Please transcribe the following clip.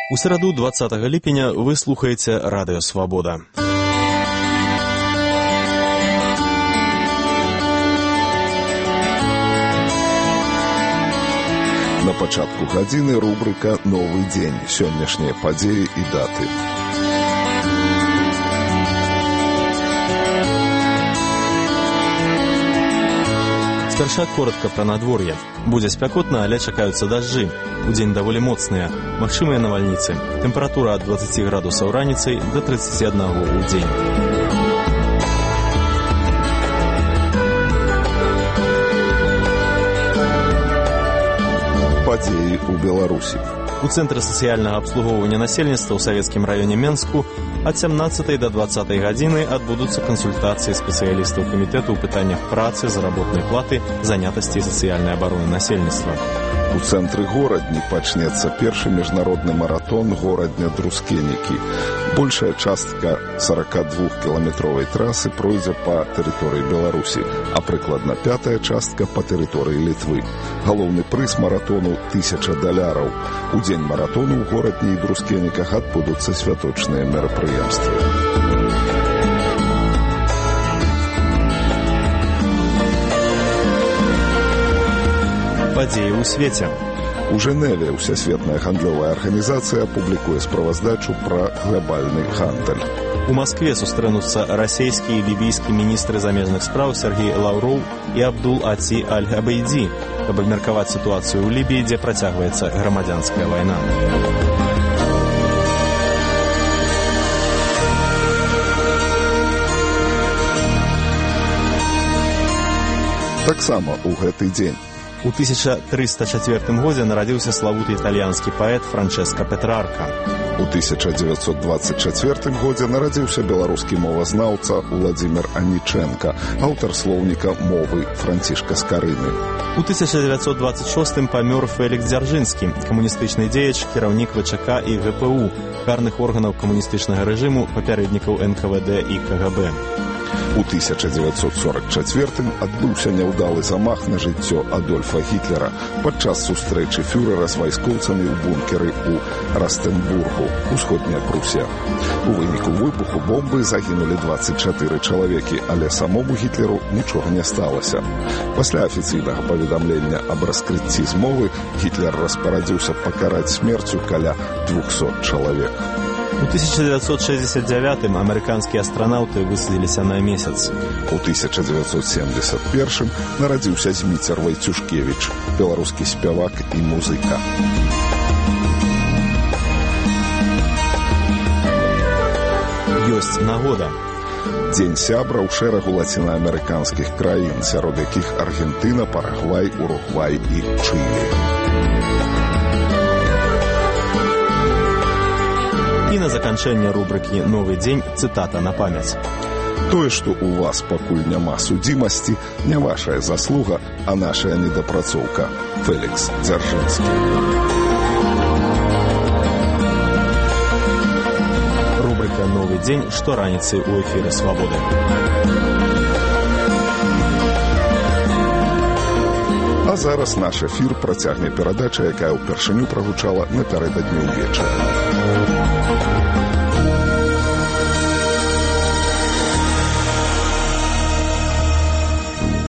У середу 20 липеня вы слухаете Радио Свобода. На пачатку гадзіны рубрика «Новый день». Сённяшнія падзеі і даты. Спярша коротко пра надвор'е. Будзе спякотна, але чакаюцца дажджы. Удзень даволі моцныя. Магчымыя навальніцы. Тэмпература ад 20 градусаў раніцай да 31 у дзень. Падзеі ў Беларусі. У Цэнтры сацыяльнага абслугоўвання насельніцтва ў савецкім раёне Менску ад 17 до 20 гадзіны адбудуцца кансультацыі спецыялістаў камітэту ў пытаннях працы, заработнай платы, занятасці і сацыяльнай абароны насельніцтва. У цэнтры горадні пачнецца першы міжнародны маратон горадня Друскенікі. Большая частка 42-кіламетровай трасы пройдзе па тэрыторыі Беларусі, а прыкладна пятая частка па тэрыторыі Літвы. Галоўны прыз маратону $1000. У дзень маратону ў горадні і Друскеніках адбудуцца святочныя мерапрыемствы. Падзеі ў свеце. У Жэневе Всесветная гандлёвая арганізацыя апублікуе справаздачу пра глобальны гандаль. У Маскве сустрэнуцца расійскі і лібійскі міністры замежных спраў Сергей Лаўроў і Абдул-Аці Аль-Габейді, каб абмеркаваць сітуацыю ў Лібіі, дзе працягваецца грамадзянская вайна. Таксама ў гэты дзень. У 1304 годзе нарадзіўся славуты італьянскі паэт Франчэска Петрарка. У 1924 годзе нарадзіўся беларускі мовазнаўца Владзімір Анічэнка, аўтар слоўніка мовы Францішка Скарыны. У 1926 памёр Фелікс Дзяржынскі, камуністычны дзеяч, кіраўнік ВЧК і ГПУ, карных органаў камуністычнага рэжыму, папярэднікаў НКВД і КГБ. У 1944 адбыўся няўдалы замах на жыццё Адольфа Гітлера падчас сустрэчы фюрэра з вайскоўцамі ў бункеры ў Растенбургу, усходняя Прусія. У выніку выбуху бомбы загінулі 24 чалавекі, але самому Гітлеру нічога не сталася. Пасля афіцыйнага паведамлення аб раскрыцці змовы Гітлер распарадзіўся пакараць смерцю каля 200 чалавек. У 1969 амерыканскія астранаўты высадзіліся на месяц. У 1971 нарадзіўся Зміцер Вайцюшкевіч, беларускі спявак і музыка. Ёсць нагода. Дзень сябра ў шэрагу лацінаамерыканскіх краін, сярод якіх Аргентына, Парагвай, Уругвай і Чылі. І на заканчэнне рубрыкі «Новы дзень» цытата на памяць. Тое, што ў вас пакуль няма судзімасці, не вашая заслуга, а нашая недапрацоўка. Фелікс Дзяржынскі. Рубрыка «Новы дзень» штораніцай у эфіры «Свабоды». А зараз наш эфір працягне перадача, якая ўпершыню прагучала напярэдадні ўвечары.